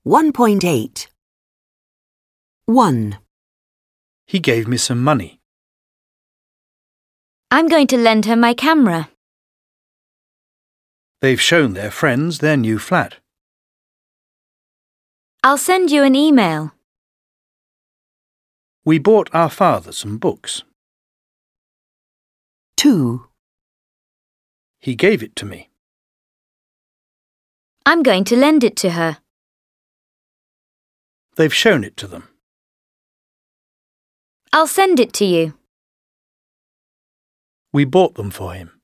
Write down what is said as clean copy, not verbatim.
1.8 1. He gave me some money. I'm going to lend her my camera. They've shown their friends their new flat. I'll send you an email. We bought our father some books. 2. He gave it to me. I'm going to lend it to her. They've shown it to them. I'll send it to you. We bought them for him.